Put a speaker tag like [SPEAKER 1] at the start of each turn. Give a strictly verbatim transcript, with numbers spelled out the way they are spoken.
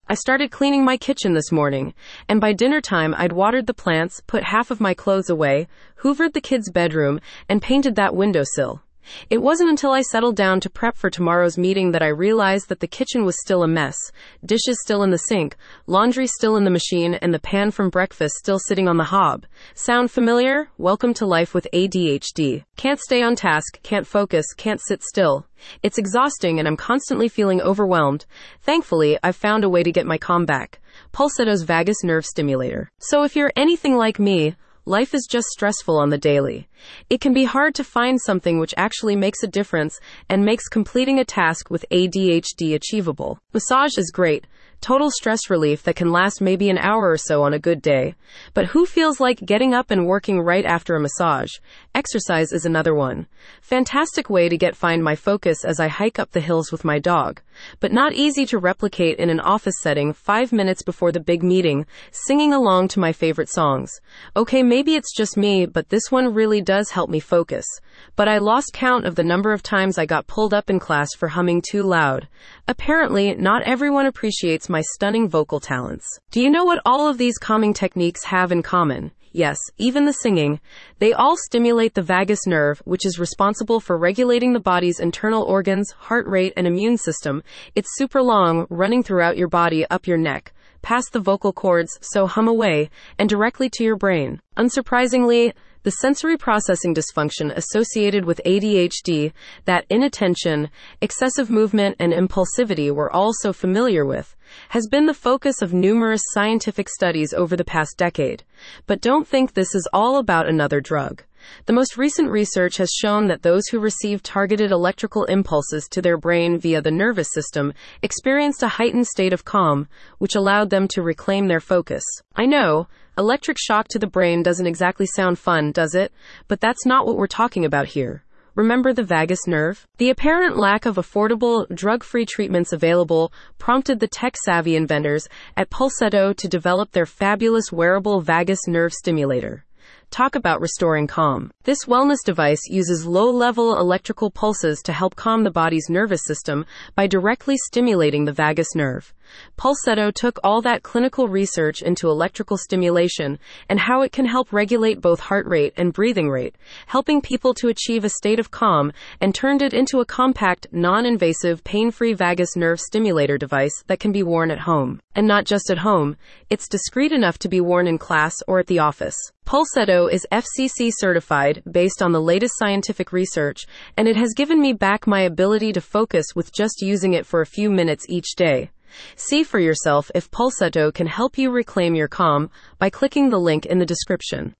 [SPEAKER 1] I started cleaning my kitchen this morning, and by dinner time I'd watered the plants, put half of my clothes away, hoovered the kids' bedroom, and painted that windowsill. It wasn't until I settled down to prep for tomorrow's meeting that I realized that the kitchen was still a mess, dishes still in the sink, laundry still in the machine, and the pan from breakfast still sitting on the hob. Sound familiar? Welcome to life with A D H D. Can't stay on task, can't focus, can't sit still. It's exhausting and I'm constantly feeling overwhelmed. Thankfully, I've found a way to get my calm back. Pulsetto's vagus nerve stimulator. So if you're anything like me, life is just stressful on the daily. It can be hard to find something which actually makes a difference and makes completing a task with A D H D achievable. Massage is great. Total stress relief that can last maybe an hour or so on a good day. But who feels like getting up and working right after a massage? Exercise is another one. Fantastic way to get find my focus as I hike up the hills with my dog. But not easy to replicate in an office setting five minutes before the big meeting, singing along to my favorite songs. Okay, maybe it's just me, but this one really does help me focus. But I lost count of the number of times I got pulled up in class for humming too loud. Apparently, not everyone appreciates my stunning vocal talents. Do you know what all of these calming techniques have in common? Yes, even the singing. They all stimulate the vagus nerve, which is responsible for regulating the body's internal organs, heart rate, and immune system. It's super long, running throughout your body up your neck, past the vocal cords, so hum away, and directly to your brain. Unsurprisingly, the sensory processing dysfunction associated with A D H D, that inattention, excessive movement, and impulsivity we're all so familiar with, has been the focus of numerous scientific studies over the past decade. But don't think this is all about another drug. The most recent research has shown that those who received targeted electrical impulses to their brain via the nervous system experienced a heightened state of calm, which allowed them to reclaim their focus. I know, electric shock to the brain doesn't exactly sound fun, does it? But that's not what we're talking about here. Remember the vagus nerve? The apparent lack of affordable, drug-free treatments available prompted the tech-savvy inventors at Pulsetto to develop their fabulous wearable vagus nerve stimulator. Talk about restoring calm. This wellness device uses low-level electrical pulses to help calm the body's nervous system by directly stimulating the vagus nerve. Pulsetto took all that clinical research into electrical stimulation and how it can help regulate both heart rate and breathing rate, helping people to achieve a state of calm, and turned it into a compact, non-invasive, pain-free vagus nerve stimulator device that can be worn at home. And not just at home, it's discreet enough to be worn in class or at the office. Pulsetto is F C C certified based on the latest scientific research, and it has given me back my ability to focus with just using it for a few minutes each day. See for yourself if Pulsetto can help you reclaim your calm by clicking the link in the description.